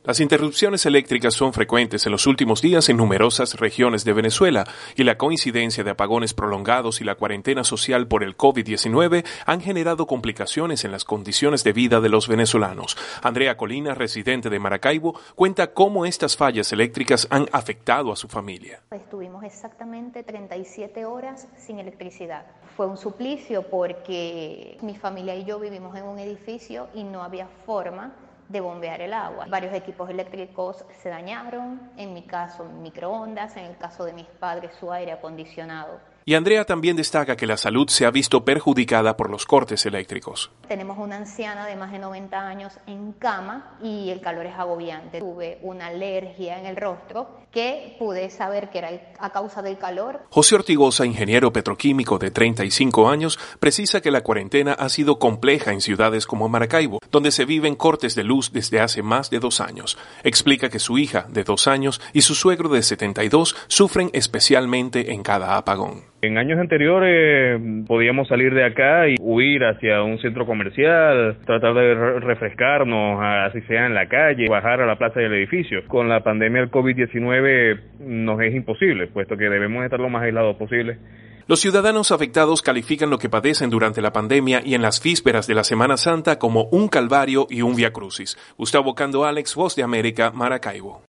Las interrupciones eléctricas son frecuentes en los últimos días en numerosas regiones de Venezuela y la coincidencia de apagones prolongados y la cuarentena social por el COVID-19 han generado complicaciones en las condiciones de vida de los venezolanos. Andrea Colina, residente de Maracaibo, cuenta cómo estas fallas eléctricas han afectado a su familia. Estuvimos exactamente 37 horas sin electricidad. Fue un suplicio porque mi familia y yo vivimos en un edificio y no había forma de bombear el agua. Varios equipos eléctricos se dañaron, en mi caso microondas, en el caso de mis padres su aire acondicionado. Y Andrea también destaca que la salud se ha visto perjudicada por los cortes eléctricos. Tenemos una anciana de más de 90 años en cama y el calor es agobiante. Tuve una alergia en el rostro que pude saber que era a causa del calor. José Ortigosa, ingeniero petroquímico de 35 años, precisa que la cuarentena ha sido compleja en ciudades como Maracaibo, donde se viven cortes de luz desde hace más de 2 años. Explica que su hija, de 2 años, y su suegro, de 72, sufren especialmente en cada apagón. En años anteriores podíamos salir de acá y huir hacia un centro comercial, tratar de refrescarnos, así sea en la calle, bajar a la plaza del edificio. Con la pandemia del COVID-19 nos es imposible, puesto que debemos estar lo más aislados posible. Los ciudadanos afectados califican lo que padecen durante la pandemia y en las vísperas de la Semana Santa como un calvario y un viacrucis. Gustavo Cando, Alex, Voz de América, Maracaibo.